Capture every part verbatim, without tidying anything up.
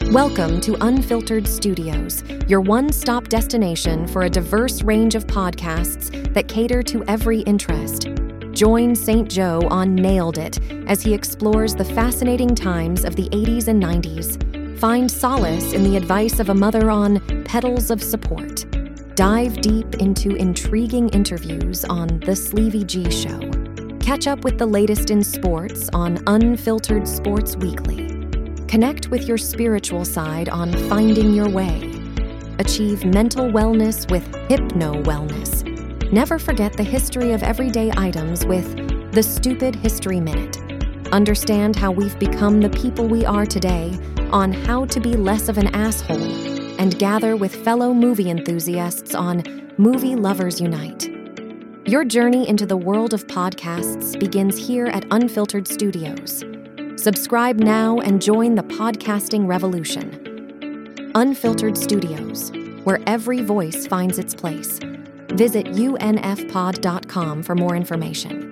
Welcome to Unfiltered Studios, your one-stop destination for a diverse range of podcasts that cater to every interest. Join Saint Joe on Nailed It as he explores the fascinating times of the eighties and nineties. Find solace in the advice of a mother on Petals of Support. Dive deep into intriguing interviews on The Sleevy G Show. Catch up with the latest in sports on Unfiltered Sports Weekly. Connect with your spiritual side on Finding Your Way. Achieve mental wellness with Hypno Wellness. Never forget the history of everyday items with The Stupid History Minute. Understand how we've become the people we are today on How to Be Less of an Asshole, and gather with fellow movie enthusiasts on Movie Lovers Unite. Your journey into the world of podcasts begins here at Unfiltered Studios. Subscribe now and join the podcasting revolution. Unfiltered Studios, where every voice finds its place. Visit U N F pod dot com for more information.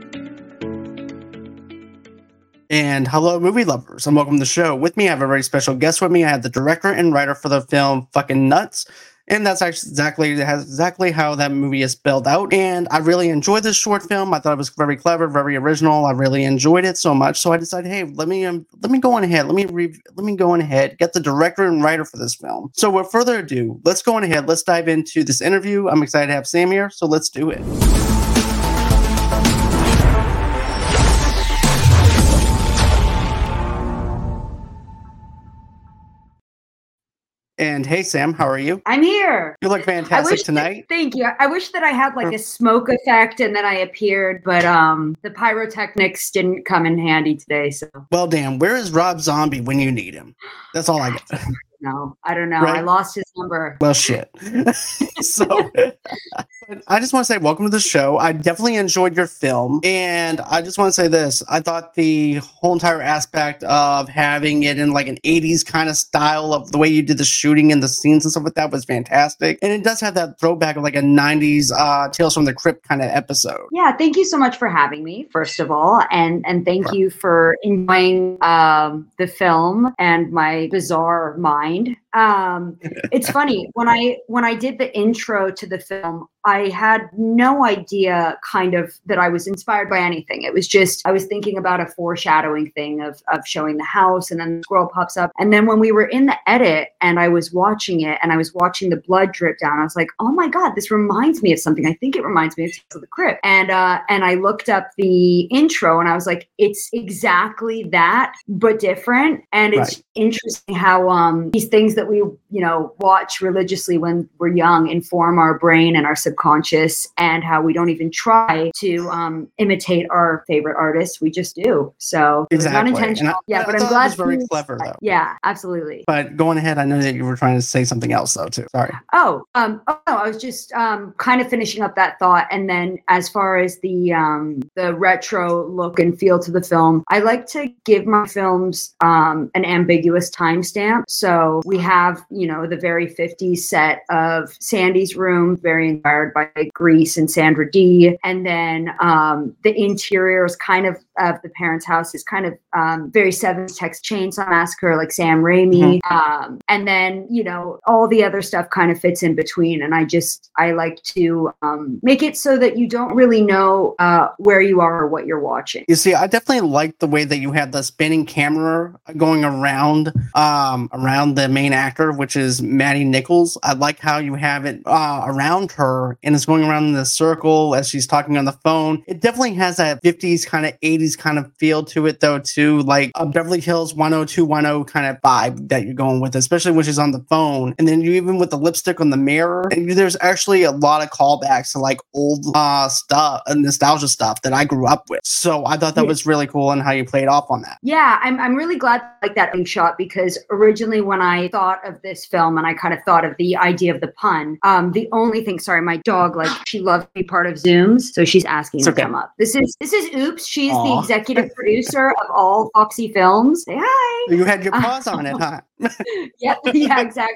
And hello, movie lovers, and welcome to the show. With me, I have a very special guest with me. I have the director and writer for the film Fucking Nuts. And that's actually exactly has exactly how that movie is spelled out. And I really enjoyed this short film. I thought it was very clever, very original. I really enjoyed it so much. So I decided, hey, let me um, let me go on ahead. Let me re- let me go on ahead, get the director and writer for this film. So with further ado, let's go on ahead. Let's dive into this interview. I'm excited to have Sam here. So let's do it. And hey, Sam, how are you? I'm here. You look fantastic tonight. That, thank you. I wish that I had like a smoke effect and then I appeared, but um, the pyrotechnics didn't come in handy today. So, well, damn, where is Rob Zombie when you need him? That's all I got. No, I don't know. Right? I lost his number. Well, shit. So I just want to say welcome to the show. I definitely enjoyed your film. And I just want to say this. I thought the whole entire aspect of having it in like an eighties kind of style of the way you did the shooting and the scenes and stuff like that was fantastic. And it does have that throwback of like a nineties uh, Tales from the Crypt kind of episode. Yeah, thank you so much for having me, first of all. And, and thank sure. you for enjoying um, the film and my bizarre mind. Um, it's funny when I when I did the intro to the film, I had no idea kind of that I was inspired by anything. It was just I was thinking about a foreshadowing thing of of showing the house, and then the squirrel pops up. And then when we were in the edit and I was watching it and I was watching the blood drip down, I was like, oh my God, this reminds me of something. I think it reminds me of Tales of the Crypt. And uh, and I looked up the intro and I was like, it's exactly that, but different. And it's right. interesting how um these things that we, you know, watch religiously when we're young inform our brain and our subconscious, and how we don't even try to um, imitate our favorite artists. We just do. So exactly. It's not intentional. I, I, yeah, I but I'm glad. It was very clever, though. Yeah, absolutely. But going ahead, I know that you were trying to say something else, though, too. Sorry. Oh, um, oh no, I was just um, kind of finishing up that thought. And then as far as the um, the retro look and feel to the film, I like to give my films um, an ambiguous timestamp. So we have, you know, the very fifties set of Sandy's room, very inspired by Grease and Sandra Dee. And then um, the interior is kind of of the parents' house is kind of um, very seventies Texas Chainsaw Massacre, like Sam Raimi. Mm-hmm. Um, and then, you know, all the other stuff kind of fits in between. And I just, I like to um, make it so that you don't really know uh, where you are or what you're watching. You see, I definitely like the way that you had the spinning camera going around, um, around the main actor, which is Maddie Nichols. I like how you have it uh, around her and it's going around in the circle as she's talking on the phone. It definitely has that fifties kind of eighties kind of feel to it, though, too, like a Beverly Hills one oh two one oh kind of vibe that you're going with, especially when she's on the phone. And then you even with the lipstick on the mirror, and there's actually a lot of callbacks to like old uh, stuff and nostalgia stuff that I grew up with. So I thought that yeah. was really cool and how you played off on that. Yeah, I'm I'm really glad like that being shot, because originally when I thought of this film and I kind of thought of the idea of the pun, um, the only thing, sorry, my dog, like she loves to be part of Zooms, so she's asking it's to okay. come up. This is this is Oops. She's Aww. the executive producer of all Foxy Films. Say hi. You had your paws on it, huh? yeah, yeah, exactly.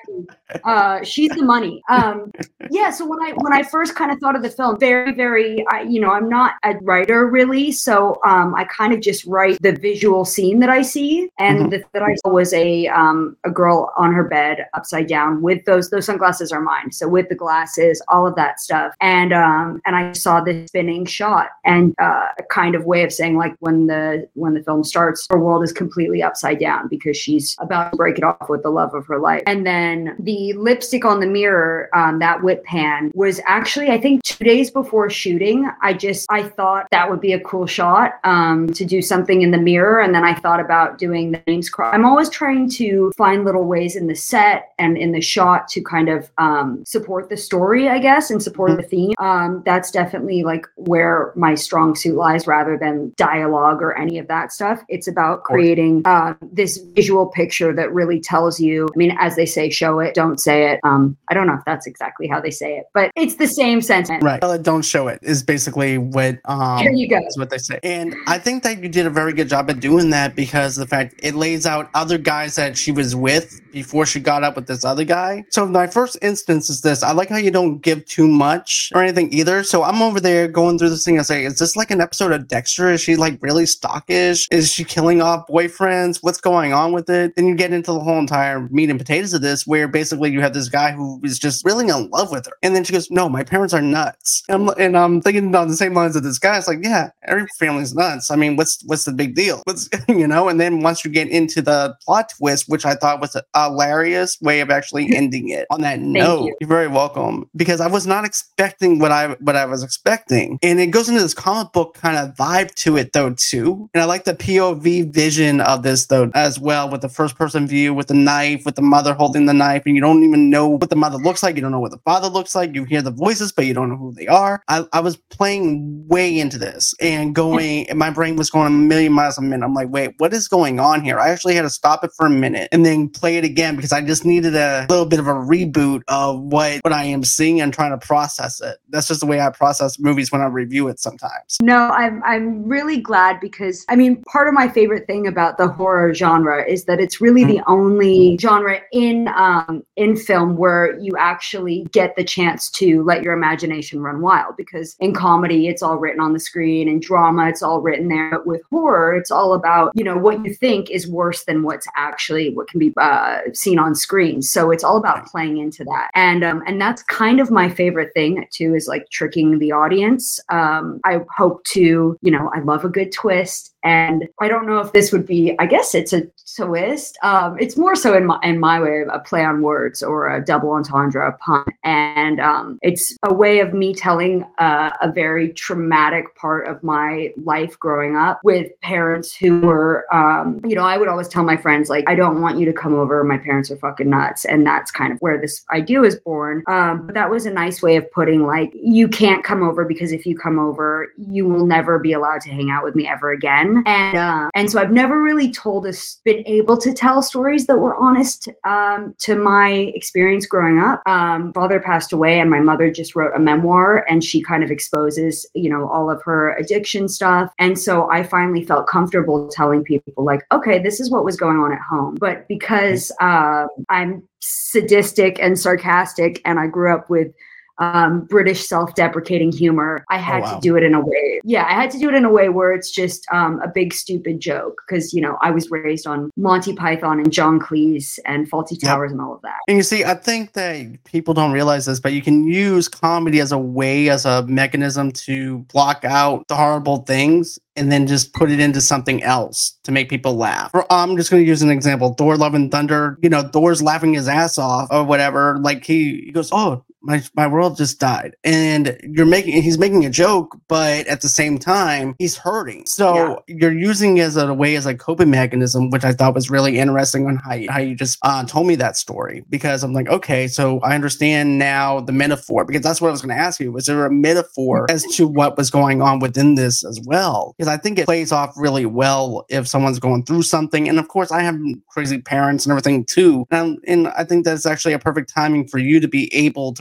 Uh, she's the money. Um, yeah. So when I when I first kind of thought of the film, very very, I, you know, I'm not a writer really, so um, I kind of just write the visual scene that I see, and mm-hmm. the, that I saw was a um, a girl on her bed upside down with those those sunglasses are mine. So with the glasses, all of that stuff, and um, and I saw this spinning shot, and uh, a kind of way of saying like when the when the film starts, her world is completely upside down because she's about to break it off with the love of her life. And then the lipstick on the mirror, um, that whip pan was actually, I think two days before shooting, I just, I thought that would be a cool shot um, to do something in the mirror. And then I thought about doing the names cross. I'm always trying to find little ways in the set and in the shot to kind of um, support the story, I guess, and support the theme. Um, that's definitely like where my strong suit lies rather than dialogue or any of that stuff. It's about creating uh, this visual picture that really tells you, I mean, as they say, show it, don't say it. Um, I don't know if that's exactly how they say it, but it's the same sentiment. Right. Well, don't show it is basically what, um, Here you go. is what they say. And I think that you did a very good job at doing that because of the fact it lays out other guys that she was with before she got up with this other guy. So my first instance is this. I like how you don't give too much or anything either. So I'm over there going through this thing and say, is this like an episode of Dexter? Is she like really stockish? Is she killing off boyfriends? What's going on with it? Then you get into the whole entire meat and potatoes of this where basically you have this guy who is just really in love with her. And then she goes, no, my parents are nuts. And I'm, and I'm thinking on the same lines of this guy. It's like, yeah, every family's nuts. I mean, what's what's the big deal? What's, you know, and then once you get into the plot twist, which I thought was a hilarious way of actually ending it on that note. You. You're very welcome. Because I was not expecting what I what I was expecting. And it goes into this comic book kind of vibe to it though too. And I like the P O V vision of this though as well, with the first person view, with the knife, with the mother holding the knife, and you don't even know what the mother looks like. You don't know what the father looks like. You hear the voices, but you don't know who they are. I, I was playing way into this and going, and my brain was going a million miles a minute. I'm like, wait, what is going on here? I actually had to stop it for a minute and then play it again because I just needed a little bit of a reboot of what, what I am seeing and trying to process it. That's just the way I process movies when I review it sometimes. No, I'm I'm really glad because, I mean, part of my favorite thing about the horror genre is that it's really mm-hmm. the only genre in um, in film where you actually get the chance to let your imagination run wild. Because in comedy, it's all written on the screen, and drama, it's all written there. But with horror, it's all about, you know, what you think is worse than what's actually what can be uh, seen on screen. So it's all about playing into that, and um, and that's kind of my favorite thing too, is like tricking the audience. Um, I hope to, you know, I love a good twist. And I don't know if this would be, I guess it's a twist. Um, it's more so in my in my way, a play on words or a double entendre, a pun. And um, it's a way of me telling uh, a very traumatic part of my life growing up with parents who were, um, you know, I would always tell my friends, like, I don't want you to come over. My parents are fucking nuts. And that's kind of where this idea was born. Um, but that was a nice way of putting, like, you can't come over because if you come over, you will never be allowed to hang out with me ever again. And uh, and so I've never really told us, been able to tell stories that were honest um, to my experience growing up. Um, father passed away and my mother just wrote a memoir, and she kind of exposes, you know, all of her addiction stuff. And so I finally felt comfortable telling people like, okay, this is what was going on at home. But because uh, I'm sadistic and sarcastic and I grew up with Um, British self-deprecating humor, I had oh, wow. to do it in a way. Yeah, I had to do it in a way where it's just um, a big stupid joke because, you know, I was raised on Monty Python and John Cleese and Fawlty Towers yep. and all of that. And you see, I think that people don't realize this, but you can use comedy as a way, as a mechanism to block out the horrible things and then just put it into something else to make people laugh. Or, I'm just going to use an example. Thor Love and Thunder, you know, Thor's laughing his ass off or whatever. Like he, he goes, oh, my my world just died. And you're making, he's making a joke, but at the same time, he's hurting. So yeah. you're using it as a way, as a coping mechanism, which I thought was really interesting on how you, how you just uh, told me that story. Because I'm like, okay, so I understand now the metaphor, because that's what I was going to ask you. Was there a metaphor as to what was going on within this as well? Because I think it plays off really well if someone's going through something. And of course, I have crazy parents and everything too. And, and I think that's actually a perfect timing for you to be able to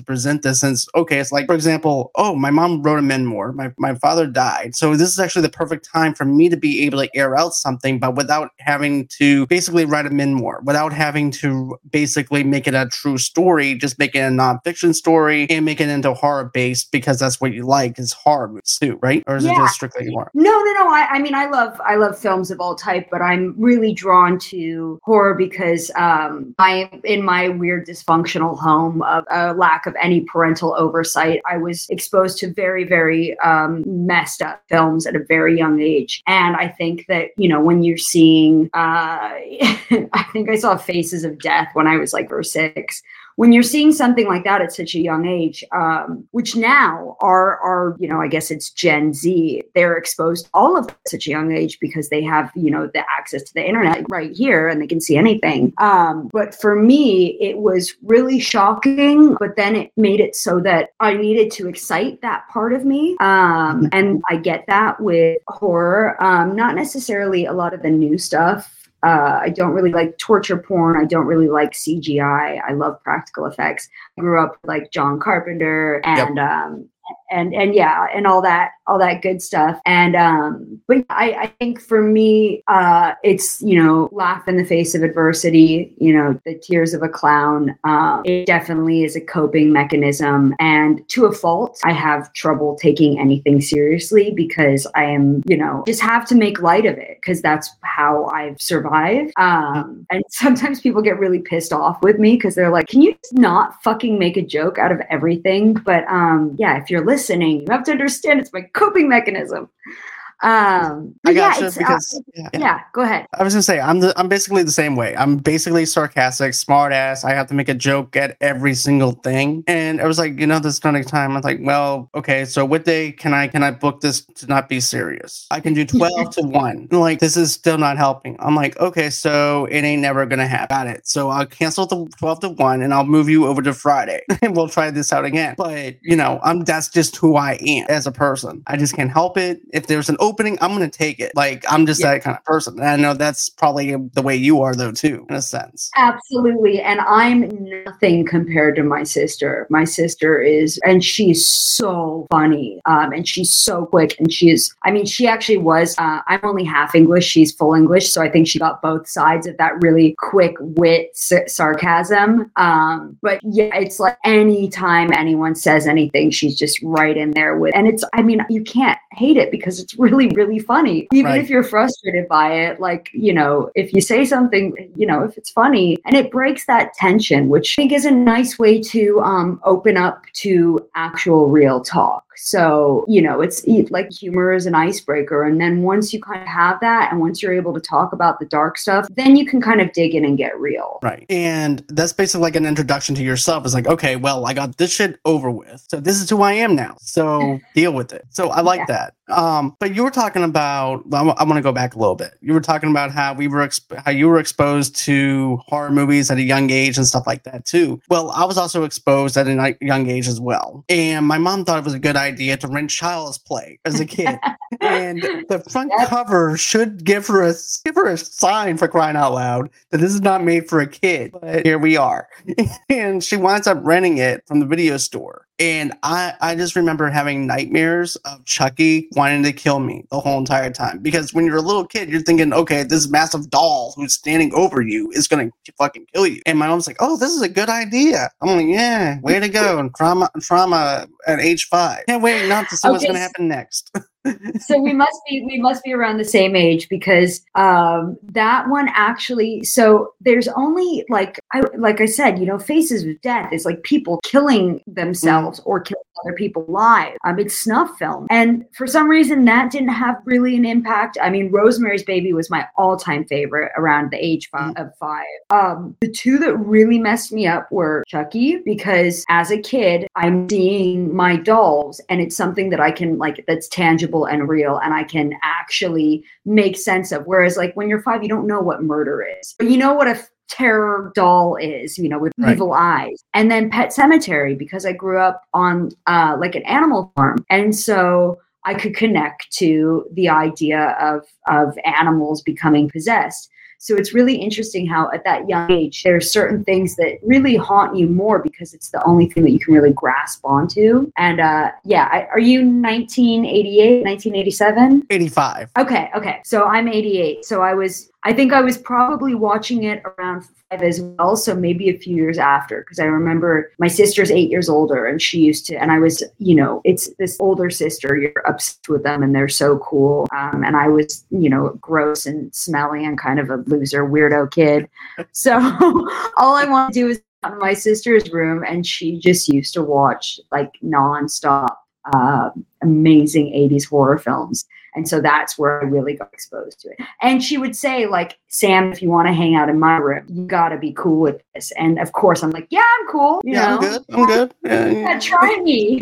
present this since, okay, it's like, for example, oh, my mom wrote a memoir. My, my father died. So this is actually the perfect time for me to be able to air out something, but without having to basically write a memoir, without having to basically make it a true story, just make it a nonfiction story and make it into horror based because that's what you like is horror movies too, right? Or is yeah. it just strictly horror? No, no, no. I, I mean, I love, I love films of all type, but I'm really drawn to horror because um, I, in my weird dysfunctional home of a lack of any parental oversight, I was exposed to very, very um, messed up films at a very young age. And I think that, you know, when you're seeing, uh, I think I saw Faces of Death when I was like verse six. When you're seeing something like that at such a young age, um, which now are, are, you know, I guess it's Gen Z, they're exposed to all of it at such a young age because they have, you know, the access to the internet right here and they can see anything. Um, but for me, it was really shocking, but then it made it so that I needed to excite that part of me. Um, and I get that with horror, um, not necessarily a lot of the new stuff. Uh, I don't really like torture porn. I don't really like C G I. I love practical effects. I grew up like John Carpenter and yep. um, and and yeah, and all that, all that good stuff. And um, but I, I think for me, uh, it's, you know, laugh in the face of adversity. You know, the tears of a clown. Um, it definitely is a coping mechanism, and to a fault, I have trouble taking anything seriously because I am, you know, just have to make light of it because that's how I've survived. Um, and sometimes people get really pissed off with me because they're like, "Can you just not fucking make a joke out of everything?" But um, yeah, if you're listening, you have to understand it's my coping mechanism. Um, I got yeah, you because uh, yeah, yeah. yeah, go ahead. I was gonna say I'm the I'm basically the same way. I'm basically sarcastic, smart ass. I have to make a joke at every single thing, and I was like, you know, this kind of time. I was like, well, okay, so what day can I can I book this to not be serious? I can do twelve to one. Like this is still not helping. I'm like, okay, so it ain't never gonna happen. Got it. So I'll cancel the twelve to one, and I'll move you over to Friday, and we'll try this out again. But you know, I'm that's just who I am as a person. I just can't help it. If there's an opening, I'm going to take it. Like, I'm just yeah. that kind of person. And I know that's probably the way you are, though, too, in a sense. Absolutely. And I'm nothing compared to my sister. My sister is, and she's so funny. Um, and she's so quick. And she is, I mean, she actually was, uh, I'm only half English. She's full English. So I think she got both sides of that really quick wit s- sarcasm. Um, but yeah, it's like anytime anyone says anything, she's just right in there with, and it's, I mean, you can't hate it because it's really, really funny. Even right. if you're frustrated by it, like, you know, if you say something, you know, if it's funny and it breaks that tension, which I think is a nice way to um, open up to actual real talk. So, you know, it's like humor is an icebreaker. And then once you kind of have that, and once you're able to talk about the dark stuff, then you can kind of dig in and get real. Right. And that's basically like an introduction to yourself. It's like, okay, well, I got this shit over with. So this is who I am now. So deal with it. So I like yeah. that. Um, but you were talking about, I want to go back a little bit. You were talking about how we were, exp- how you were exposed to horror movies at a young age and stuff like that too. Well, I was also exposed at a young age as well. And my mom thought it was a good idea to rent Child's Play as a kid. And the front yep. cover should give her a, give her a sign, for crying out loud, that this is not made for a kid. But here we are. And she winds up renting it from the video store. And I, I just remember having nightmares of Chucky wanting to kill me the whole entire time. Because when you're a little kid, you're thinking, okay, this massive doll who's standing over you is going to fucking kill you. And my mom's like, oh, this is a good idea. I'm like, yeah, way to go. And trauma, trauma at age five. Can't wait not to see okay. what's going to happen next. So we must be we must be around the same age because um, that one actually. So there's only like I like I said, you know, Faces of Death is like people killing themselves mm-hmm. or killing other people live. Um, it's snuff film, and for some reason that didn't have really an impact. I mean, Rosemary's Baby was my all-time favorite around the age five, mm-hmm. of five. Um, the two that really messed me up were Chucky, because as a kid I'm seeing my dolls, and it's something that I can like that's tangible and real, and I can actually make sense of. Whereas like when you're five, you don't know what murder is, but you know what a terror doll is, you know, with right. evil eyes. And then Pet Sematary, because I grew up on uh, like an animal farm. And so I could connect to the idea of of animals becoming possessed. So it's really interesting how at that young age, there are certain things that really haunt you more because it's the only thing that you can really grasp onto. And uh, yeah, I, are you nineteen eighty-eight, nineteen eighty-seven? eighty-five. Okay, okay. So I'm eighty-eight. So I was, I think I was probably watching it around five as well. So maybe a few years after, because I remember my sister's eight years older and she used to, and I was, you know, it's this older sister, you're obsessed with them and they're so cool. Um, and I was, you know, gross and smelly and kind of a loser, weirdo kid. So all I want to do is go to my sister's room and she just used to watch like nonstop uh, amazing eighties horror films. And so that's where I really got exposed to it. And she would say, like, Sam, if you want to hang out in my room, you got to be cool with this. And of course, I'm like, yeah, I'm cool. You yeah, know? I'm good. I'm good. Yeah, yeah try me.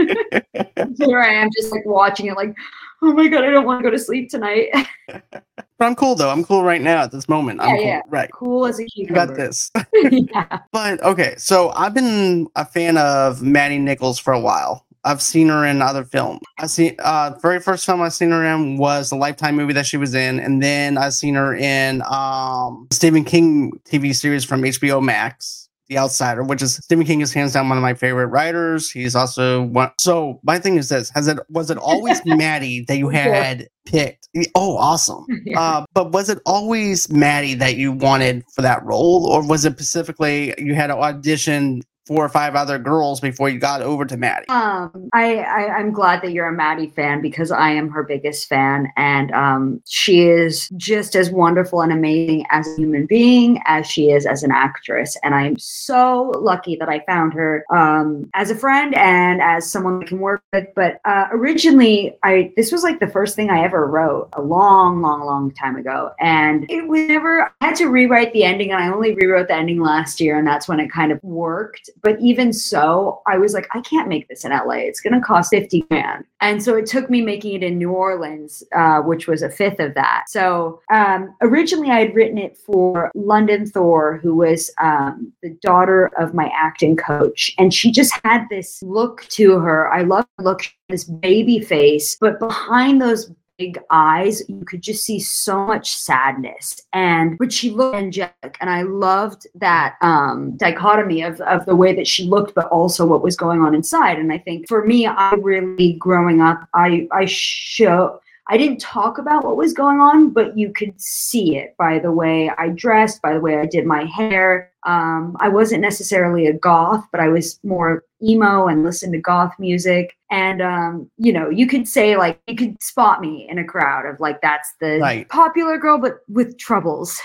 Here I am just like watching it like, oh my God, I don't want to go to sleep tonight. But I'm cool, though. I'm cool right now at this moment. I'm yeah, cool. Yeah. Right. Cool as a cucumber. You got this. yeah. But, okay, so I've been a fan of Maddie Nichols for a while. I've seen her in other films. I see. Uh, very first film I seen her in was the Lifetime movie that she was in, and then I seen her in um, Stephen King T V series from H B O Max, The Outsider, which is Stephen King is hands down one of my favorite writers. He's also one. So my thing is this: has it was it always Maddie that you had yeah. picked? Oh, awesome! Yeah. Uh, but was it always Maddie that you wanted for that role, or was it specifically you had to audition four or five other girls before you got over to Maddie? Um, I, I, I'm glad that you're a Maddie fan because I am her biggest fan. And um, she is just as wonderful and amazing as a human being as she is as an actress. And I'm so lucky that I found her um, as a friend and as someone I can work with. But uh, originally, I this was like the first thing I ever wrote a long, long, long time ago. And it was never, I had to rewrite the ending and I only rewrote the ending last year. And that's when it kind of worked. But even so, I was like, I can't make this in L A. It's going to cost fifty grand. And so it took me making it in New Orleans, uh, which was a fifth of that. So um, originally I had written it for London Thor, who was um, the daughter of my acting coach. And she just had this look to her. I love the look, this baby face, but behind those big eyes, you could just see so much sadness. And but she looked angelic, and I loved that um, dichotomy of of the way that she looked, but also what was going on inside. And I think for me, I really growing up, I I show. I didn't talk about what was going on, but you could see it by the way I dressed, by the way I did my hair. Um, I wasn't necessarily a goth, but I was more emo and listened to goth music. And, um, you know, you could say like, you could spot me in a crowd of like, that's the right. popular girl, but with troubles.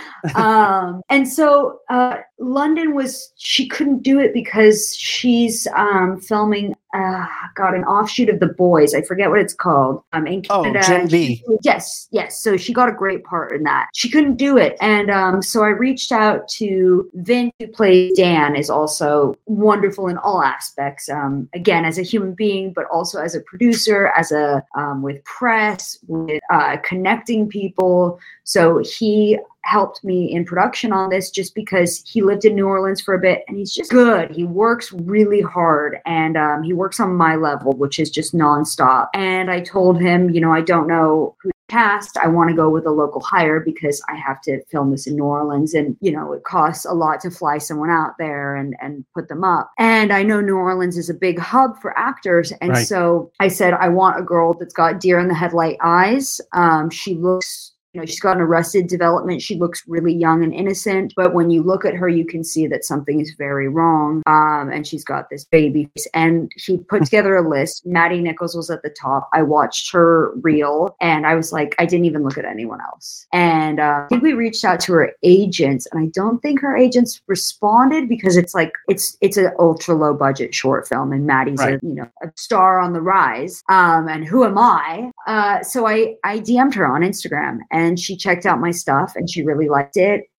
um, and so uh, London was, she couldn't do it because she's um, filming, uh, got an offshoot of The Boys. I forget what it's called. Um, in Canada. Oh, Gen V. Yes, yes. So she got a great part in that. She couldn't do it. And um, so I reached out to Vin, who plays Dan, is also wonderful in all aspects. Um, again, as a human being, but also as a producer, as a um, with press, with uh, connecting people. So he helped me in production on this just because he lived in New Orleans for a bit and he's just good. He works really hard and um, he works on my level, which is just nonstop. And I told him, you know, I don't know who to cast. I want to go with a local hire because I have to film this in New Orleans and, you know, it costs a lot to fly someone out there and, and put them up. And I know New Orleans is a big hub for actors. And right. so I said, I want a girl that's got deer in the headlight eyes. Um, she looks You know, she's got an Arrested Development. She looks really young and innocent, but when you look at her, you can see that something is very wrong. Um, and she's got this baby face. And he put together a list. Maddie Nichols was at the top. I watched her reel, and I was like, I didn't even look at anyone else. And uh, I think we reached out to her agents, and I don't think her agents responded because it's like it's it's an ultra low budget short film, and Maddie's right. a you know a star on the rise. Um, and who am I? Uh, so I I D M'd her on Instagram and. And she checked out my stuff and she really liked it.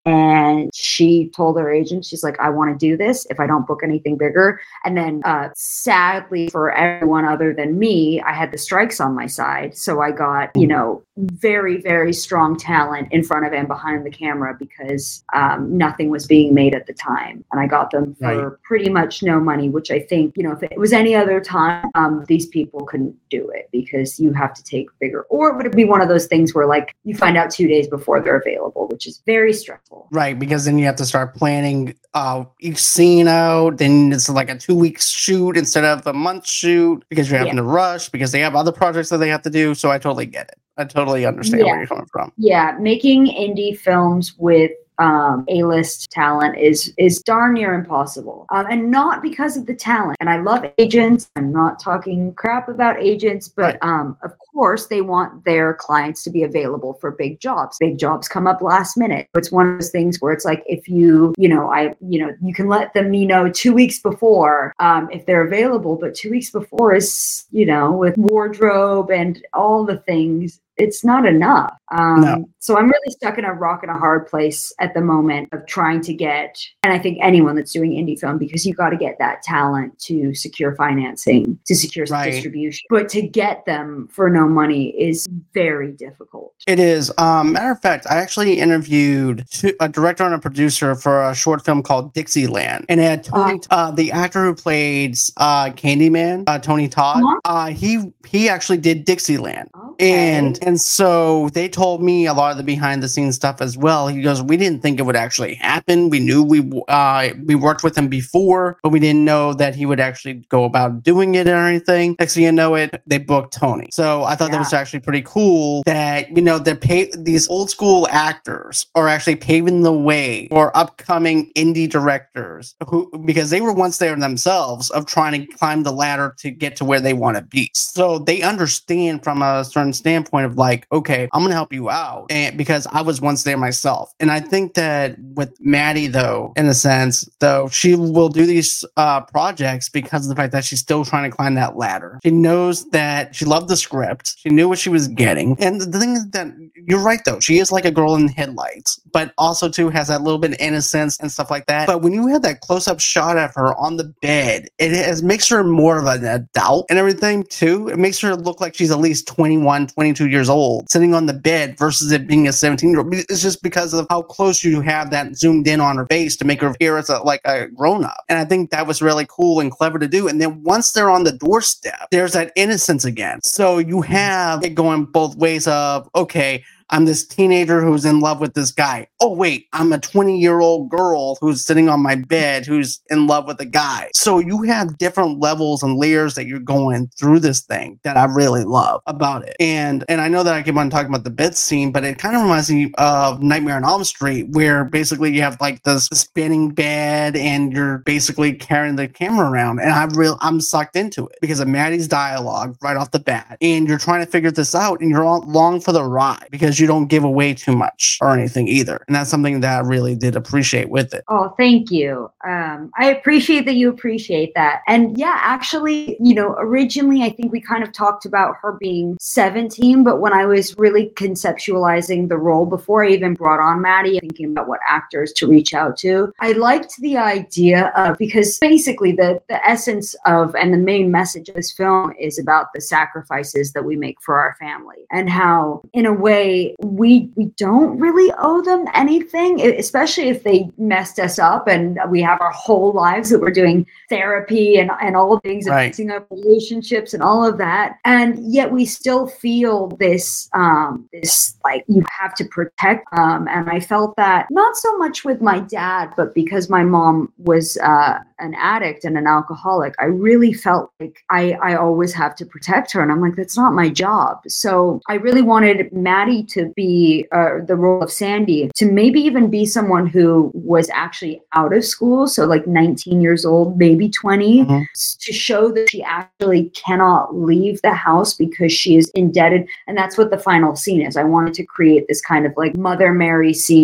and she told her agent, she's like, I want to do this if I don't book anything bigger. And then uh, sadly for everyone other than me, I had the strikes on my side. So I got, you know, very, very strong talent in front of and behind the camera because um, nothing was being made at the time. And I got them for right. pretty much no money, which I think, you know, if it was any other time, um, these people couldn't do it because you have to take bigger, or it would be one of those things where like you find out two days before they're available, which is very stressful. Right. Because then you have to start planning uh, each scene out. Then it's like a two week shoot instead of a month shoot because you're having yeah. to rush because they have other projects that they have to do. So I totally get it. I totally understand yeah. where you're coming from. Yeah. Making indie films with um, A-list talent is is darn near impossible. Um, and not because of the talent. And I love agents. I'm not talking crap about agents, but right. um, of course they want their clients to be available for big jobs. Big jobs come up last minute. It's one of those things where it's like, if you, you know, I, you know, you can let them, you know, two weeks before um, if they're available, but two weeks before is, you know, with wardrobe and all the things, it's not enough. Um, no. So I'm really stuck in a rock and a hard place at the moment of trying to get, and I think anyone that's doing indie film, because you got to get that talent to secure financing, to secure right. distribution, but to get them for no money is very difficult. It is. Um, matter of fact, I actually interviewed a director and a producer for a short film called Dixieland, and it had Tony, uh, uh, the actor who played uh, Candyman, uh, Tony Todd. Uh-huh. Uh, he he actually did Dixieland, okay. and. And so they told me a lot of the behind the scenes stuff as well. He goes, we didn't think it would actually happen. We knew we uh, we worked with him before, but we didn't know that he would actually go about doing it or anything. Next thing you know it, they booked Tony. So I thought yeah. that was actually pretty cool that, you know, they're pay- these old school actors are actually paving the way for upcoming indie directors who, because they were once there themselves of trying to climb the ladder to get to where they want to be. So they understand from a certain standpoint of like, okay, I'm going to help you out. And because I was once there myself. And I think that with Maddie, though, in a sense, though, she will do these uh, projects because of the fact that she's still trying to climb that ladder. She knows that she loved the script. She knew what she was getting. And the thing is that you're right, though. She is like a girl in headlights, but also, too, has that little bit of innocence and stuff like that. But when you have that close-up shot of her on the bed, it has, makes her more of an adult and everything, too. It makes her look like she's at least twenty-one, twenty-two years old sitting on the bed versus it being a seventeen year old. It's just because of how close you have that zoomed in on her face to make her appear as a, like a grown up. And I think that was really cool and clever to do. And then once they're on the doorstep, there's that innocence again. So you have it going both ways of, okay, I'm this teenager who's in love with this guy. Oh, wait, I'm a twenty-year-old girl who's sitting on my bed who's in love with a guy. So you have different levels and layers that you're going through this thing that I really love about it. And and I know that I keep on talking about the bed scene, but it kind of reminds me of Nightmare on Elm Street, where basically you have like this spinning bed and you're basically carrying the camera around. And I'm real, I'm sucked into it because of Maddie's dialogue right off the bat. And you're trying to figure this out and you're along for the ride because you don't give away too much or anything either. And that's something that I really did appreciate with it. Oh, thank you. Um, I appreciate that you appreciate that. And yeah, actually, you know, originally I think we kind of talked about her being seventeen, but when I was really conceptualizing the role before I even brought on Maddie, thinking about what actors to reach out to, I liked the idea of, because basically the, the essence of and the main message of this film is about the sacrifices that we make for our family and how, in a way, we we don't really owe them anything, especially if they messed us up and we have our whole lives that we're doing therapy and, and all things and right. fixing up relationships and all of that. And yet we still feel this, um, this like you have to protect. Um, and I felt that not so much with my dad, but because my mom was uh, an addict and an alcoholic, I really felt like I, I always have to protect her. And I'm like, that's not my job. So I really wanted Maddie to be uh, the role of Sandy, to maybe even be someone who was actually out of school. So like nineteen years old, maybe twenty, mm-hmm. to show that she actually cannot leave the house because she is indebted. And that's what the final scene is. I wanted to create this kind of like Mother Mary scene of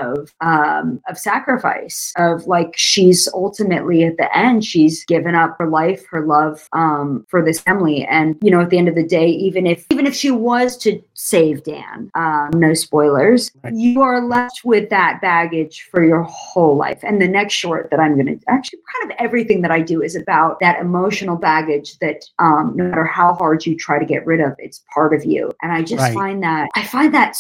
of um, of sacrifice, of like she's ultimately at the end, she's given up her life, her love um, for this family. And, you know, at the end of the day, even if even if she was to save Dan, um, no spoilers, right. you are left with that baggage for your whole life. And the next short that I'm going to actually kind of everything that I do is about that emotional baggage that um, no matter how hard you try to get rid of, it's part of you. And I just right. find that I find that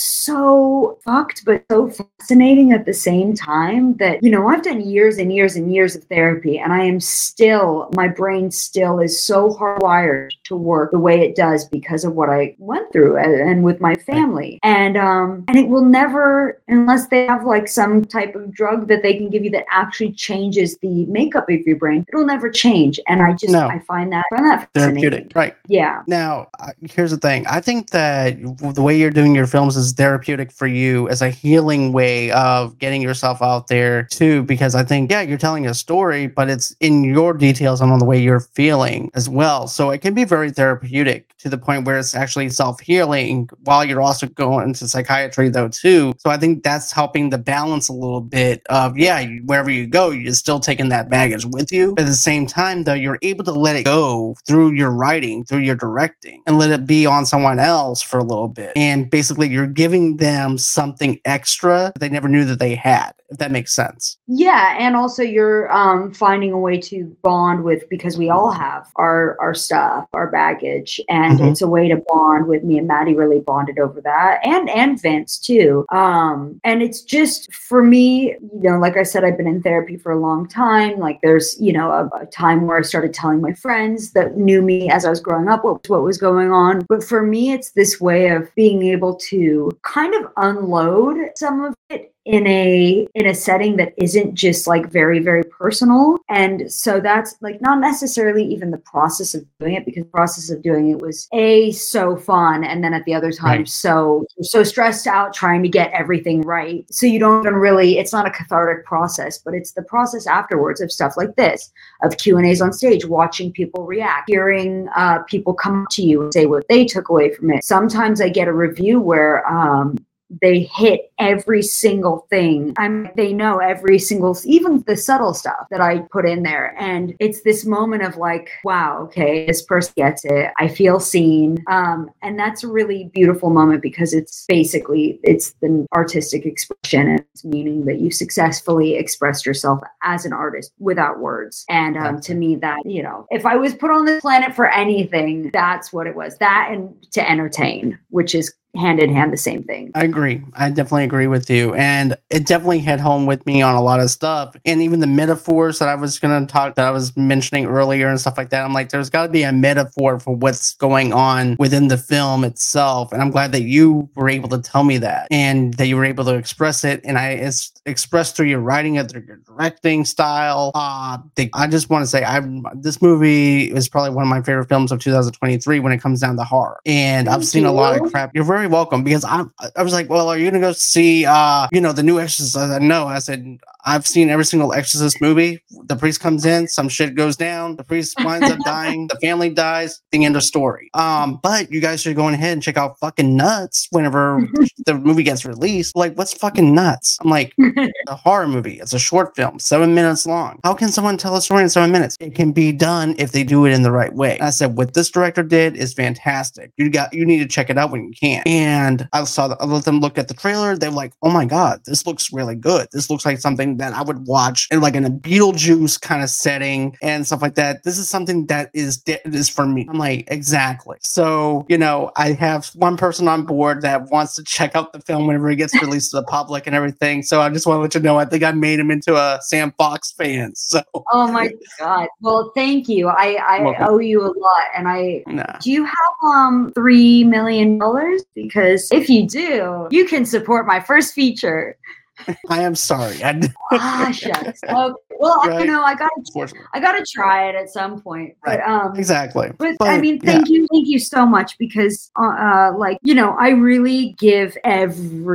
so fucked, but so fascinating at the same time that, you know, I've done years and years and years of therapy, and I am still, my brain still is so hardwired to work the way it does because of what I went through and, and with my family. And um, and it will never, unless they have like some type of drug that they can give you that actually changes the makeup of your brain, it'll never change. And I just, no. I find that, I find that fascinating. Therapeutic, right. Yeah. Now, uh, here's the thing. I think that the way you're doing your films is therapeutic for you as a healing way of getting yourself out there too, because I think, yeah, you're telling a story, but it's in your details and on the way you're feeling as well. So it can be very therapeutic to the point where it's actually self-healing while you're also going into psychiatry though too. So I think that's helping the balance a little bit of, yeah, you, wherever you go, you're still taking that baggage with you. But at the same time though, you're able to let it go through your writing, through your directing, and let it be on someone else for a little bit. And basically you're giving them something extra that they never knew that they had, if that makes sense. Yeah. And also you're um, finding a way to bond with, because we all have our, our stuff, our baggage, and mm-hmm. it's a way to bond with. Me and Maddie really bonded over that, and, and Vince too. Um, and it's just, for me, you know, like I said, I've been in therapy for a long time. Like there's, you know, a, a time where I started telling my friends that knew me as I was growing up what, what was going on. But for me, it's this way of being able to kind of unload some of it in a in a setting that isn't just like very, very personal. And so that's like not necessarily even the process of doing it, because the process of doing it was a so fun, and then at the other time right. so so stressed out trying to get everything right. So you don't even really, it's not a cathartic process, but it's the process afterwards of stuff like this, of Q and A's on stage, watching people react, hearing uh, people come up to you and say what they took away from it. Sometimes I get a review where um, they hit every single thing. I'm, they know every single, even the subtle stuff that I put in there. And it's this moment of like, wow, okay, this person gets it. I feel seen. Um, and that's a really beautiful moment, because it's basically, it's the artistic expression, and it's meaning that you successfully expressed yourself as an artist without words. And um, to me, that, you know, if I was put on this planet for anything, that's what it was. That and to entertain, which is hand in hand the same thing. I agree. I definitely agree with you. And it definitely hit home with me on a lot of stuff. And even the metaphors that I was going to talk, that I was mentioning earlier and stuff like that. I'm like, there's got to be a metaphor for what's going on within the film itself. And I'm glad that you were able to tell me that, and that you were able to express it. And I it's expressed through your writing it, through your directing style. Uh, they, I just want to say, I this movie is probably one of my favorite films of two thousand twenty-three when it comes down to horror. And Thank I've seen you. a lot of crap. You're very welcome, because I'm, I was like, well, are you going to go see, uh, you know, the new Exorcist? I said, no. I said, I've seen every single Exorcist movie. The priest comes in, some shit goes down, the priest winds up dying, the family dies, the end of story. Um, but you guys should go ahead and check out fucking Nuts whenever the movie gets released. Like, what's fucking Nuts? I'm like, a horror movie. It's a short film, seven minutes long. How can someone tell a story in seven minutes? It can be done if they do it in the right way. And I said, what this director did is fantastic. You got, you need to check it out when you can. And I saw, the, I let them look at the trailer. They're like, oh my God, this looks really good. This looks like something that I would watch in like in a Beetlejuice kind of setting and stuff like that. This is something that is de- is for me. I'm like, exactly. So, you know, I have one person on board that wants to check out the film whenever it gets released to the public and everything. So I just want to let you know, I think I made him into a Sam Fox fan. So, oh my God. Well, thank you. I, I owe you a lot. And I, nah. Do you have um three million dollars? Because if you do, you can support my first feature. I am sorry. I ah, shucks. Okay. Well, right. I know I gotta, I gotta try it at some point. But right. um, exactly. But, but I mean, thank yeah. you, thank you so much, because uh, uh, like you know, I really give every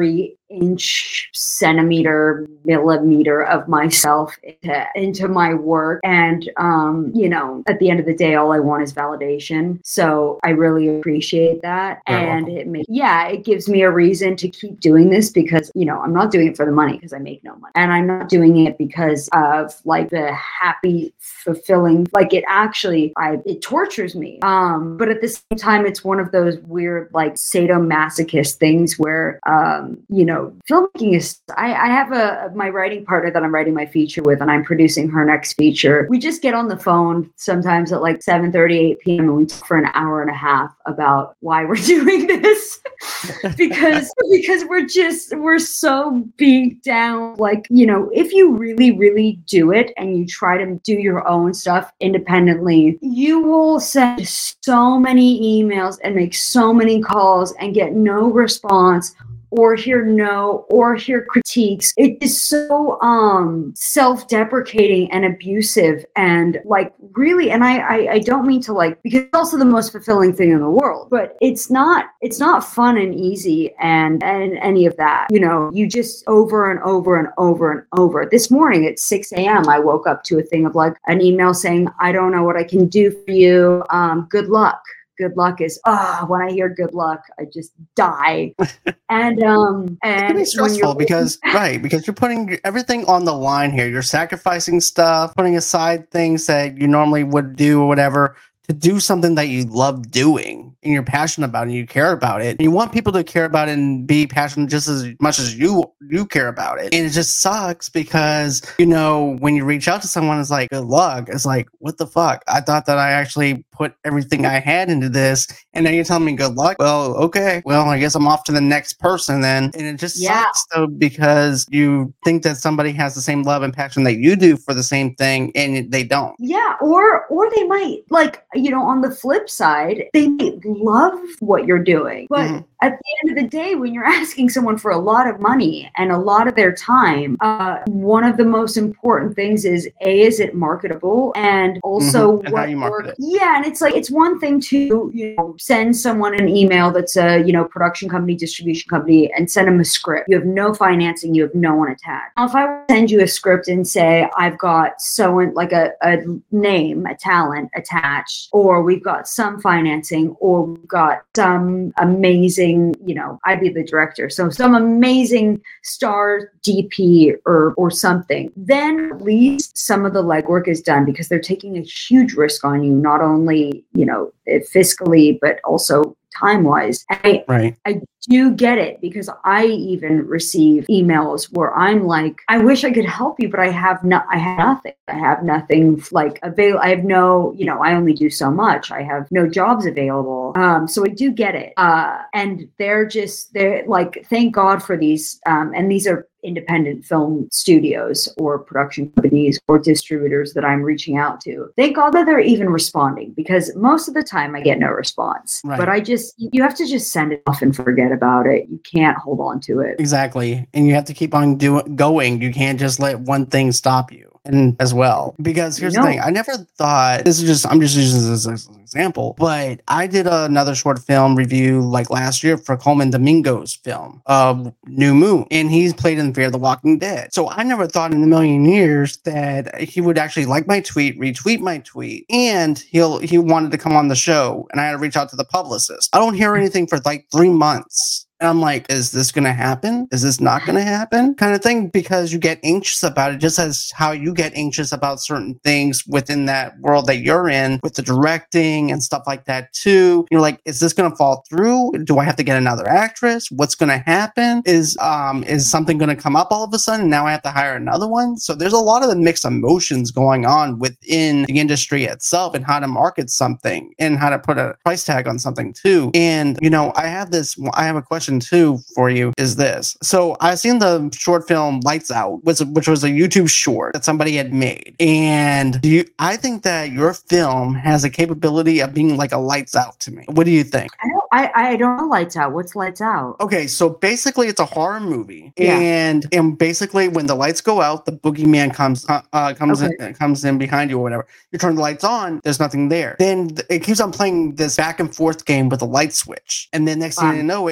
inch, centimeter, millimeter of myself into, into my work. And, um, you know, at the end of the day, all I want is validation. So I really appreciate that. You're and welcome. it makes, yeah, it gives me a reason to keep doing this because, you know, I'm not doing it for the money because I make no money. And I'm not doing it because of like the happy, fulfilling, like it actually, I, it tortures me. Um, but at the same time, it's one of those weird, like sadomasochist things where, um, you know, filmmaking is, I, I have a, my writing partner that I'm writing my feature with, and I'm producing her next feature. We just get on the phone sometimes at like seven thirty, eight p.m. and we talk for an hour and a half about why we're doing this because, because we're just, we're so beat down. Like, you know, if you really, really do it and you try to do your own stuff independently, you will send so many emails and make so many calls and get no response or hear no or hear critiques. It is so um self-deprecating and abusive and like really, and I, I I don't mean to like, because it's also the most fulfilling thing in the world, but it's not it's not fun and easy and and any of that. You know, you just over and over and over and over. This morning at six a.m. I woke up to a thing of like an email saying, I don't know what I can do for you. Um, good luck. Good luck is, oh, when I hear good luck, I just die. And um, and it can be stressful because, right, because you're putting everything on the line here. You're sacrificing stuff, putting aside things that you normally would do or whatever to do something that you love doing and you're passionate about and you care about it. And you want people to care about it and be passionate just as much as you you care about it. And it just sucks because, you know, when you reach out to someone, it's like, good luck. It's like, what the fuck? I thought that I actually put everything I had into this and now you're telling me good luck? Well, okay. Well, I guess I'm off to the next person then. And it just yeah. sucks though because you think that somebody has the same love and passion that you do for the same thing and they don't. Yeah, or or they might, like, you know, on the flip side, they might love what you're doing. But mm-hmm. at the end of the day, when you're asking someone for a lot of money and a lot of their time, uh, one of the most important things is, A, is it marketable? And also mm-hmm. and what how you market work. it. Yeah, and it's like, it's one thing to, you know, send someone an email that's a, you know, production company, distribution company, and send them a script. You have no financing, you have no one attached. Now, if I send you a script and say, I've got so and like a, a name, a talent attached, or we've got some financing, or we've got some amazing, you know, I'd be the director, so some amazing star D P or or something, then at least some of the legwork is done because they're taking a huge risk on you, not only, you know, fiscally, but also time-wise. I, right. I do get it because I even receive emails where I'm like, I wish I could help you, but I have not, I have nothing. I have nothing like avail. I have no, you know, I only do so much. I have no jobs available. Um, so I do get it. Uh, and they're just, they're like, thank God for these. Um, and these are independent film studios or production companies or distributors that I'm reaching out to. Thank God that they're even responding because most of the time I get no response. Right. But I just, you have to just send it off and forget about it. You can't hold on to it. Exactly. And you have to keep on doing going. You can't just let one thing stop you. And as well, because here's no. the thing, I never thought this is just, I'm just using this as an example, but I did another short film review like last year for Coleman Domingo's film, uh, New Moon, and he's played in Fear the Walking Dead. So I never thought in a million years that he would actually like my tweet, retweet my tweet, and he'll, he wanted to come on the show, and I had to reach out to the publicist. I don't hear anything for like three months. And I'm like, is this going to happen? Is this not going to happen? Kind of thing, because you get anxious about it, just as how you get anxious about certain things within that world that you're in with the directing and stuff like that too. You're like, is this going to fall through? Do I have to get another actress? What's going to happen? Is um is something going to come up all of a sudden? Now I have to hire another one. So there's a lot of the mixed emotions going on within the industry itself and how to market something and how to put a price tag on something too. And, you know, I have this, I have a question too for you is this. So I've seen the short film Lights Out, which, which was a YouTube short that somebody had made. And do you, I think that your film has a capability of being like a Lights Out to me. What do you think? I don't, I, I don't know Lights Out. What's Lights Out? Okay, so basically it's a horror movie. Yeah. And and basically when the lights go out, the boogeyman comes uh, comes Okay. in comes in behind you or whatever. You turn the lights on, there's nothing there. Then it keeps on playing this back and forth game with a light switch. And then next Wow. thing you know it, you wind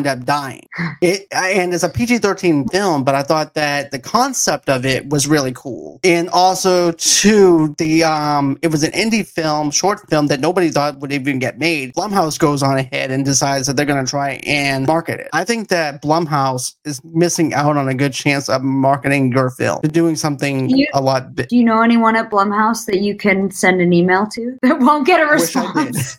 wind up dying. It and it's a P G thirteen film, but I thought that the concept of it was really cool. And also, too, the um, it was an indie film, short film that nobody thought would even get made. Blumhouse goes on ahead and decides that they're going to try and market it. I think that Blumhouse is missing out on a good chance of marketing your film. They're doing something you, a lot. Bi- do you know anyone at Blumhouse that you can send an email to that won't get a response?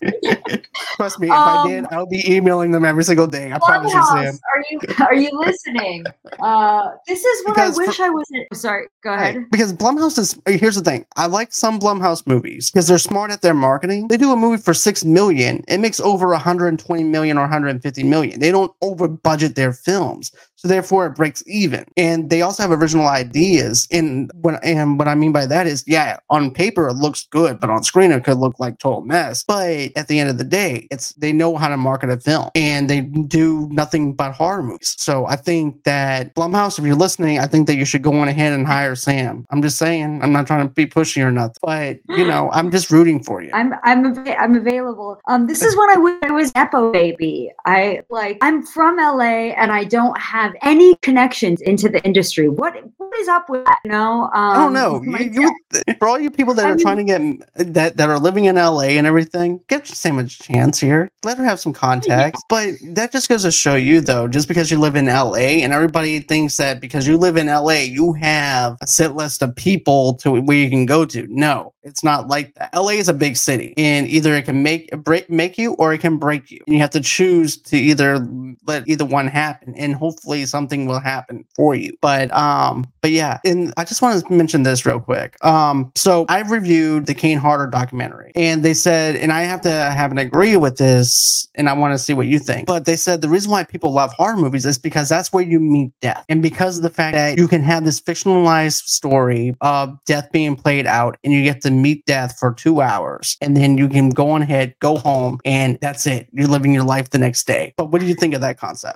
Trust me, if um, I did, I'll be emailing them every single day. I promise you, Sam. Are you are you listening? Uh, this is what because I wish for, I wasn't. Sorry, go ahead. Right, because Blumhouse is. Here's the thing. I like some Blumhouse movies because they're smart at their marketing. They do a movie for six million. It makes over one hundred twenty million or one hundred fifty million. They don't over budget their films. So therefore, it breaks even. And they also have original ideas. And what, and what I mean by that is, yeah, on paper it looks good, but on screen it could look like total mess. But at the end of the day, it's they know how to market a film, and they do nothing but horror movies. So I think that Blumhouse, if you're listening, I think that you should go on ahead and hire Sam. I'm just saying. I'm not trying to be pushy or nothing, but you know, I'm just rooting for you. I'm I'm av- I'm available. Um, this is when I wish I was Nepo baby. I like I'm from L A and I don't have any connections into the industry. What what is up with that? You know, um, I don't know. You, you, for all you people that I are mean, trying to get that that are living in L A and everything, get Sam a chance here. Let her have some contacts. But that just goes to show you, though, just because you live in L A and everybody thinks that because you live in L A, you have a set list of people to where you can go to. No, it's not like that. L A is a big city, and either it can make break make you or it can break you. And you have to choose to either let either one happen, and hopefully something will happen for you. But um, but yeah, and I just want to mention this real quick. Um, so I reviewed the Kane Hodder documentary, and they said, and I have to have an agree with this, and I want to see what you think. But they said the reason why people love horror movies is because that's where you meet death, and because of the fact that you can have this fictionalized story of death being played out, and you get to meet death for two hours, and then you can go on ahead, go home, and that's it. You're living your life the next day. But what do you think of that concept?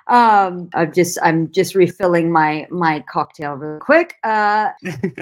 Um, I'm just I'm just refilling my my cocktail real quick. Uh,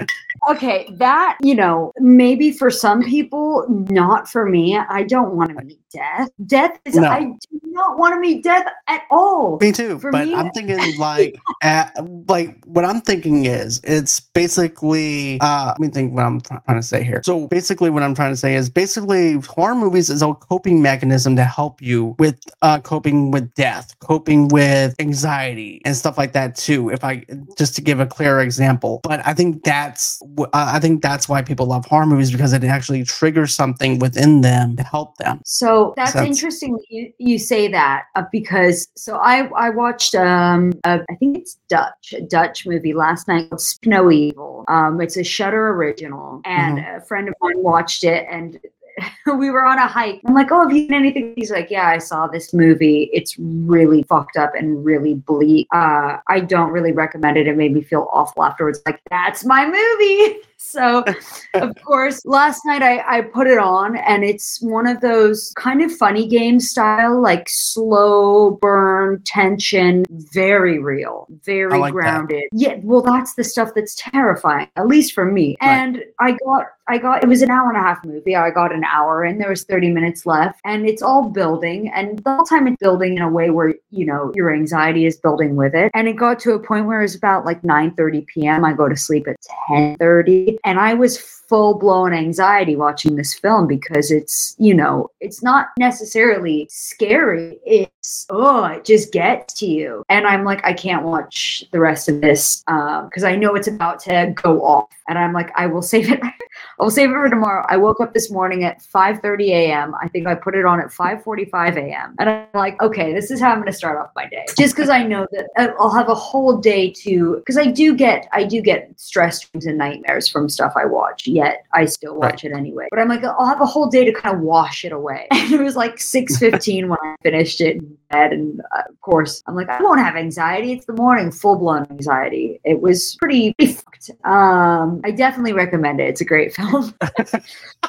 okay, that you know maybe for some people, not for me. I don't want to meet death. Death is no. I do not want to meet death at all. Me too. For but me, I'm thinking like at, like what I'm thinking is it's basically. Uh, let me think what I'm trying to say here. So basically, what I'm trying to say is basically horror movies is a coping mechanism to help you with uh, coping with death, coping with anxiety and stuff like that too, if I just to give a clear example. But I think that's uh, I think that's why people love horror movies, because it actually triggers something within them to help them. So that's, so that's interesting you, you say that uh, because so I I watched um a, I think it's Dutch a Dutch movie last night called Snow Evil. Um it's a Shudder original, and mm-hmm. a friend of mine watched it, and we were on a hike. I'm like, oh, have you seen anything? He's like, yeah, I saw this movie. It's really fucked up and really bleak. Uh, I don't really recommend it. It made me feel awful afterwards. Like, that's my movie. So, of course, last night I, I put it on, and it's one of those kind of funny game style, like slow burn tension, very real, very like grounded. That. Yeah, well, that's the stuff that's terrifying, at least for me. Right. And I got, I got, it was an hour and a half movie. I got an hour in, there was thirty minutes left, and it's all building, and the whole time it's building in a way where, you know, your anxiety is building with it. And it got to a point where it was about like nine thirty p.m. I go to sleep at ten thirty. And I was full-blown anxiety watching this film because it's, you know, it's not necessarily scary. It's, oh, it just gets to you. And I'm like, I can't watch the rest of this because um, I know it's about to go off. And I'm like, I will save it. I will save it for tomorrow. I woke up this morning at five thirty a.m. I think I put it on at five forty-five a.m. And I'm like, okay, this is how I'm going to start off my day. Just because I know that I'll have a whole day to, because I do get, I do get stress dreams and nightmares from stuff I watch. Yet I still watch right. it anyway. But I'm like, I'll have a whole day to kind of wash it away. And it was like six fifteen when I finished it in bed. And uh, of course, I'm like, I won't have anxiety. It's the morning, full-blown anxiety. It was pretty, pretty fucked. Um, I definitely recommend it. It's a great film.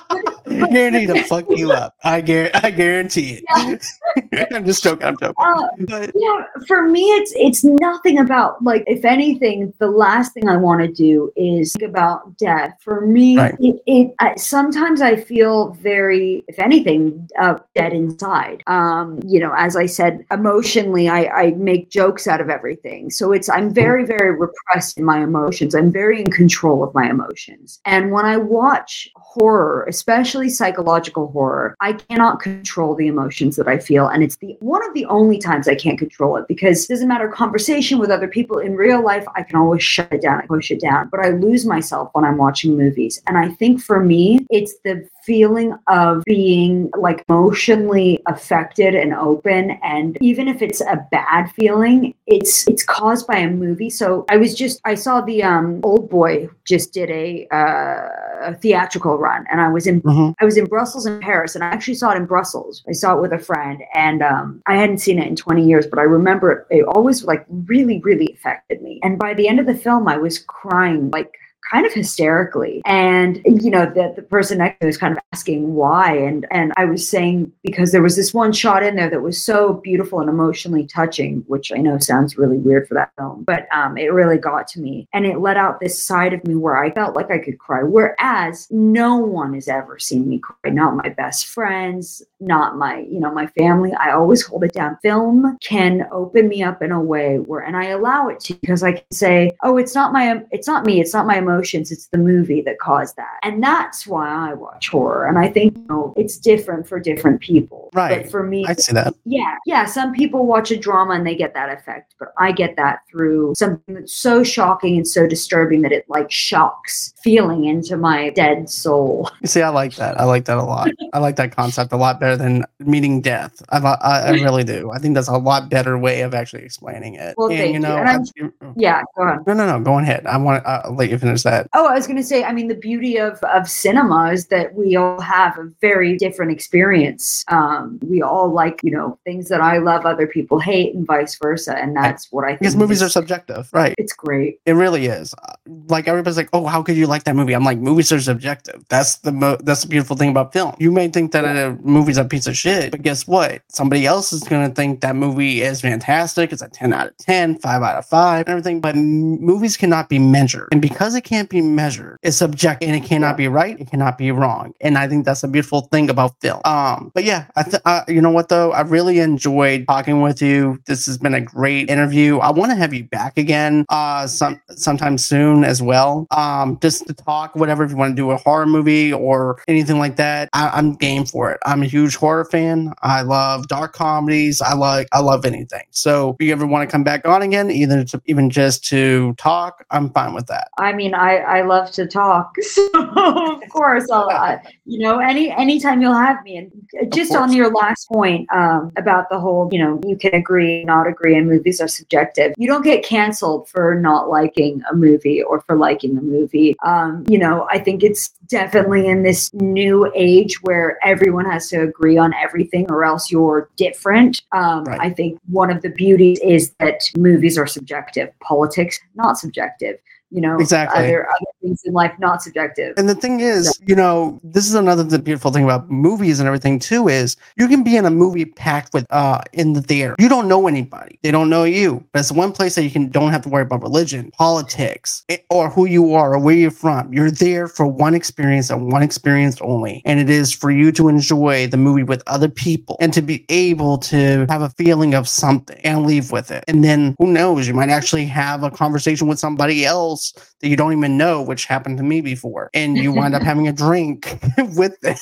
guarantee to fuck you up. I guarantee. I guarantee it. Yeah. I'm just joking. I'm joking. Uh, but, yeah, for me, it's it's nothing about, like, if anything, the last thing I want to do is think about death. For me, right. it, it I, sometimes I feel very, if anything, uh, dead inside. Um, you know, as I said, emotionally, I, I make jokes out of everything. So it's I'm very, very repressed in my emotions. I'm very in control of my emotions. And when I watch horror, especially psychological horror, I cannot control the emotions that I feel. And it's the one of the only times I can't control it, because it doesn't matter conversation with other people in real life, I can always shut it down, I push it down. But I lose myself when I'm watching movies. And I think for me, it's the feeling of being like emotionally affected and open. And even if it's a bad feeling, it's it's caused by a movie. So I was just I saw the um Old Boy just did a uh a theatrical run, and I was in mm-hmm. I was in Brussels and Paris, and I actually saw it in Brussels. I saw it with a friend, and um I hadn't seen it in twenty years, but I remember it, it always like really, really affected me. And by the end of the film, I was crying like kind of hysterically. And, you know, the, the person next to me was kind of asking why. And, and I was saying, because there was this one shot in there that was so beautiful and emotionally touching, which I know sounds really weird for that film, but um, it really got to me. And it let out this side of me where I felt like I could cry. Whereas no one has ever seen me cry. Not my best friends, not my, you know, my family. I always hold it down. Film can open me up in a way where, and I allow it to, because I can say, oh, it's not my, it's not me. It's not my emotions. It's the movie that caused that. And that's why I watch horror. And I think, you know, it's different for different people. Right. But for me, I see that. Yeah. Yeah. Some people watch a drama and they get that effect, but I get that through something that's so shocking and so disturbing that it like shocks feeling into my dead soul. You see, I like that. I like that a lot. I like that concept a lot better than meeting death. I, I, I really do. I think that's a lot better way of actually explaining it. Well, and, thank you know, you. And I'm, I, yeah, go on. No, no, no. Go ahead. I want to uh, let you finish that. Oh, I was going to say, I mean, the beauty of, of cinema is that we all have a very different experience. Um, we all like, you know, things that I love, other people hate, and vice versa. And that's what I think. Because movies are subjective, right? It's great. It really is. Like, everybody's like, oh, how could you like that movie? I'm like, movies are subjective. That's the mo- that's the beautiful thing about film. You may think that a movie's a piece of shit, but guess what? Somebody else is going to think that movie is fantastic. It's a ten out of ten, five out of five, and everything. But m- movies cannot be measured. And because it can't be measured, it's subjective, and it cannot be right. It cannot be wrong. And I think that's a beautiful thing about film. Um, but yeah, I th- uh, you know what though? I really enjoyed talking with you. This has been a great interview. I want to have you back again, uh, some sometime soon as well. Um, just to talk, whatever. If you want to do a horror movie or anything like that, I- I'm game for it. I'm a huge horror fan. I love dark comedies. I like I love anything. So if you ever want to come back on again, either to, even just to talk, I'm fine with that. I mean, I, I love to talk, so of course I'll, uh, you know, any anytime you'll have me. And just on your last point um, about the whole, you know, you can agree, not agree, and movies are subjective. You don't get canceled for not liking a movie or for liking a movie. Um, you know, I think it's definitely in this new age where everyone has to agree on everything or else you're different. Um, right. I think one of the beauties is that movies are subjective, politics not subjective. You know, exactly. Other, other things in life not subjective. And the thing is, you know, this is another the beautiful thing about movies and everything too is you can be in a movie packed with uh in the theater. You don't know anybody. They don't know you. But it's one place that you can don't have to worry about religion, politics, or who you are or where you're from. You're there for one experience and one experience only. And it is for you to enjoy the movie with other people and to be able to have a feeling of something and leave with it. And then who knows, you might actually have a conversation with somebody else that you don't even know, which happened to me before, and you wind up having a drink with them.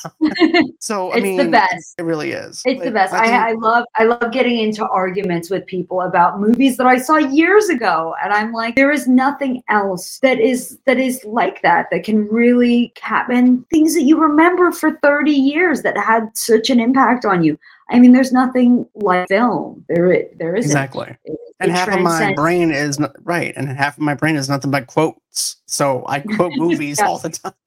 So I it's mean, the best. It really is. It's but the best. I, I, think, I love I love getting into arguments with people about movies that I saw years ago, and I'm like, there is nothing else that is that is like that that can really cap and things that you remember for thirty years that had such an impact on you. I mean, there's nothing like film. There, there isn't. Exactly. It, and it half of my transcends- brain is not, right, and half of my brain is nothing but quotes. So I quote movies Yeah. all the time.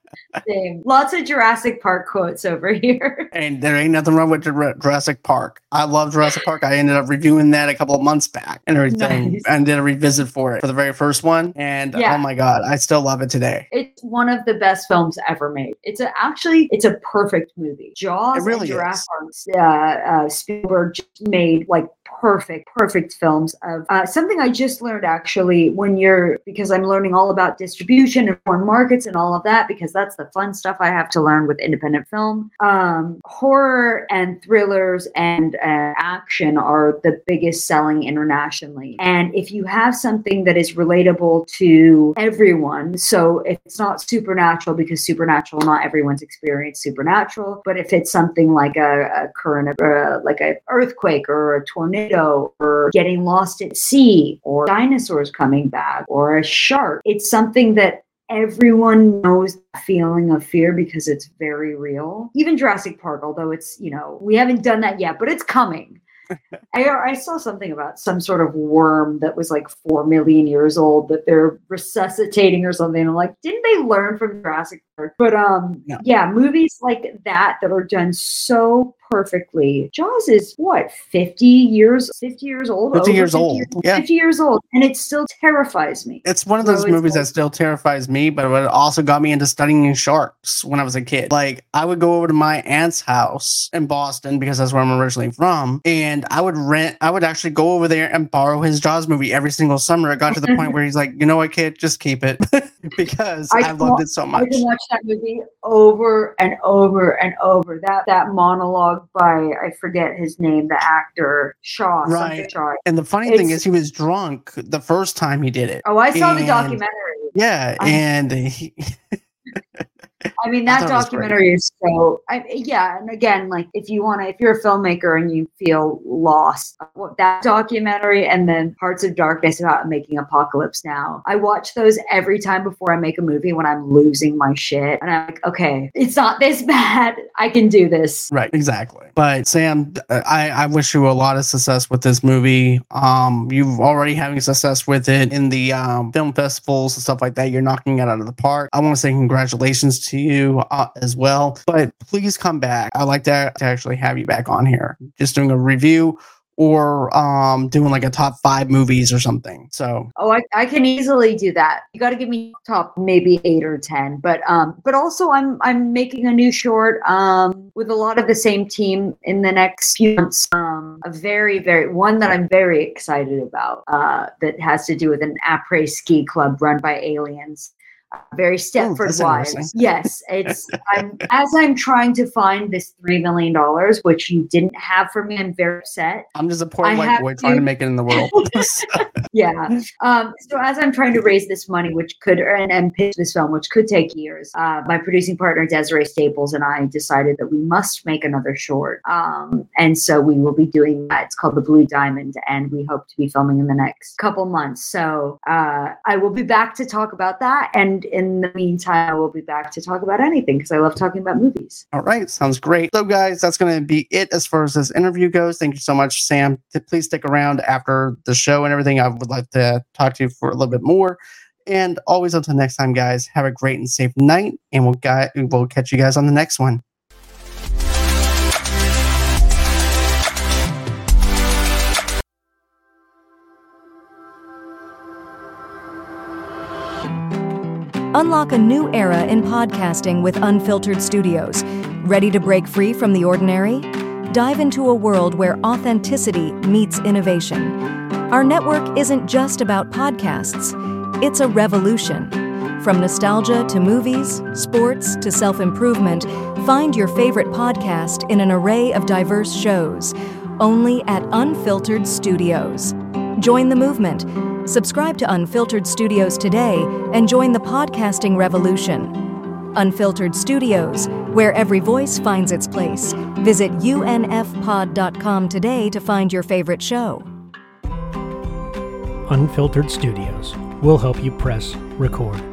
Same. Lots of Jurassic Park quotes over here. And there ain't nothing wrong with Jura- Jurassic Park. I love Jurassic Park. I ended up reviewing that a couple of months back and everything, Nice. and did a revisit for it for the very first one. And Yeah. oh my god, I still love it today. It's one of the best films ever made. It's a, actually it's a perfect movie. Jaws It really and Jurassic is. Park. Uh, uh, Spielberg just made like perfect, perfect films of uh, something I just learned actually when you're because I'm learning all about distribution and foreign markets and all of that because that's the fun stuff I have to learn with independent film. Um, horror and thrillers and uh, action are the biggest selling internationally. And if you have something that is relatable to everyone, so if it's not supernatural, because supernatural, not everyone's experienced supernatural, but if it's something like a, a current, uh, like an earthquake or a tornado or getting lost at sea or dinosaurs coming back or a shark, it's something that everyone knows the feeling of fear because it's very real. Even Jurassic Park, although it's, you know, we haven't done that yet, but it's coming. I, I saw something about some sort of worm that was like four million years old that they're resuscitating or something. I'm like, didn't they learn from Jurassic Park? But um, No. yeah, movies like that that are done so perfectly. Jaws is what, fifty years, fifty years old? fifty Over years old. Yeah. fifty years old. And it still terrifies me. It's one of So those it's movies like- that still terrifies me, but it also got me into studying sharks when I was a kid. Like, I would go over to my aunt's house in Boston because that's where I'm originally from, and I would rent, I would actually go over there and borrow his Jaws movie every single summer. It got to the point where he's like, you know what, kid, just keep it because I, I loved can- it so I much. can watch that movie over and over and over. That that monologue by, I forget his name, the actor, Shaw, something Right. Shaw. And the funny thing It's- is, he was drunk the first time he did it. Oh, I saw the And- documentary. Yeah, I- and he, I mean, I that thought it was great. documentary is so, I, yeah. And again, like if you want to, if you're a filmmaker and you feel lost, well, that documentary and then Hearts of Darkness about making Apocalypse Now, I watch those every time before I make a movie when I'm losing my shit. And I'm like, okay, it's not this bad. I can do this. right, exactly. But Sam, I, I wish you a lot of success with this movie. Um, you've already having success with it in the um, film festivals and stuff like that. You're knocking it out of the park. I want to say congratulations to you uh, as well. But please come back. I'd like to, to actually have you back on here, just doing a review or um, doing like a top five movies or something. So Oh, I, I can easily do that. You got to give me top maybe eight or ten, but um, but also I'm I'm making a new short um with a lot of the same team in the next few months. Um, a very very one that I'm very excited about. Uh, that has to do with an après ski club run by aliens. Uh, very Stepford that's Wives. interesting. Yes, it's I'm as I'm trying to find this three million dollars, which you didn't have for me. I'm very upset. I'm just a poor I white have boy trying to to- make it in the world. Yeah. Um, so as I'm trying to raise this money, which could and, and pitch this film, which could take years, uh, my producing partner Desiree Staples and I decided that we must make another short. Um, and so we will be doing that. It's called The Blue Diamond, and we hope to be filming in the next couple months. So uh, I will be back to talk about that. And in the meantime, I will be back to talk about anything because I love talking about movies. All right, sounds great. So, guys, that's going to be it as far as this interview goes. Thank you so much, Sam. T- Please stick around after the show and everything. I would like to talk to you for a little bit more. And always until next time, guys, have a great and safe night, and we'll, guy- we'll catch you guys on the next one. Unlock a new era in podcasting with Unfiltered Studios. Ready to break free from the ordinary? Dive into a world where authenticity meets innovation. Our network isn't just about podcasts, it's a revolution. From nostalgia to movies, sports to self-improvement, find your favorite podcast in an array of diverse shows, only at Unfiltered Studios. Join the movement. Subscribe to Unfiltered Studios today and join the podcasting revolution. Unfiltered Studios, where every voice finds its place. Visit U N F pod dot com today to find your favorite show. Unfiltered Studios. We'll help you press record.